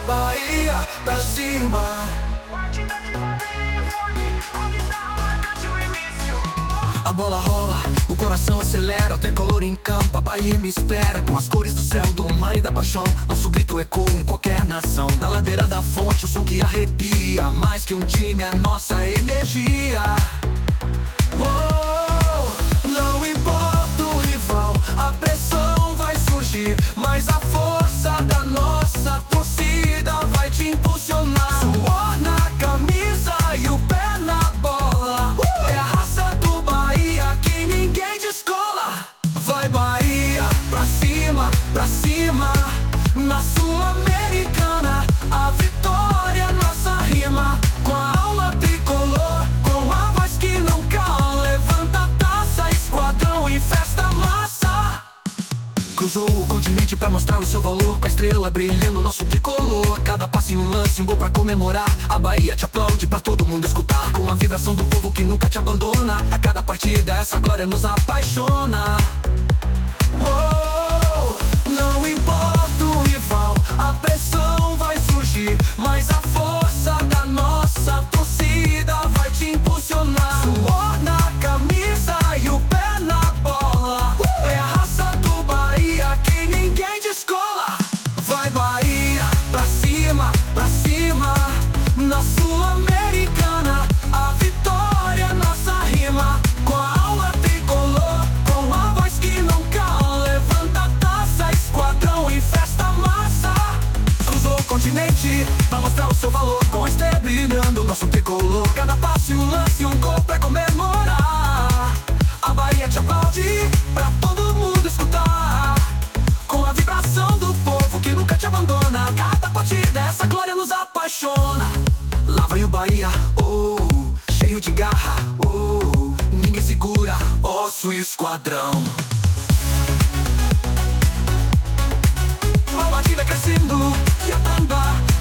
Bahia pra cima. A bola rola, o coração acelera, o tricolor em campo, a Bahia me espera. Com as cores do céu, do mar e da paixão, nosso grito ecoa em qualquer nação. Na ladeira da fonte, o som que arrepia, mais que um time, é nossa energia. Oh, não importa o rival, a pressão vai surgir, mas a força da nossa torcida vai te impulsionar. Suor na camisa e o pé na bola, é a raça do Bahia que ninguém descola. Vai Bahia, pra cima, na Sul-Americana, a vitória é nossa rima. Com a alma tricolor, com a voz que não cala, levanta a taça, esquadrão e festa massa. Cruzou o continente pra mostrar o seu valor, com a estrela brilhando nosso tricolor. Cada passe um lance, um gol pra comemorar, a Bahia te aplaude pra todo mundo escutar. Com a vibração do povo que nunca te abandona, a cada partida essa glória nos apaixona. Oh, não importa o rival, a pressão vai surgir, mas a força da nossa torcida vai te impulsionar. Suor na camisa e o pé na bola, é a raça do Bahia que ninguém descola. Vai Bahia, pra cima, na Sul-Americana, a vitória é nossa rima. Com a alma tricolor, com a voz que não cala, levanta a taça, esquadrão e festa massa. Cruzou o continente pra mostrar o seu valor, com a estrela brilhando nosso tricolor. Cada passe um lance, um gol pra comemorar, a Bahia te aplaude pra todo mundo escutar. Com a vibração do povo que nunca te abandona, cada partida essa glória nos apaixona. Lá vai o Bahia, oh, cheio de garra, oh, ninguém segura, nosso esquadrão. A batida crescendo e a tamba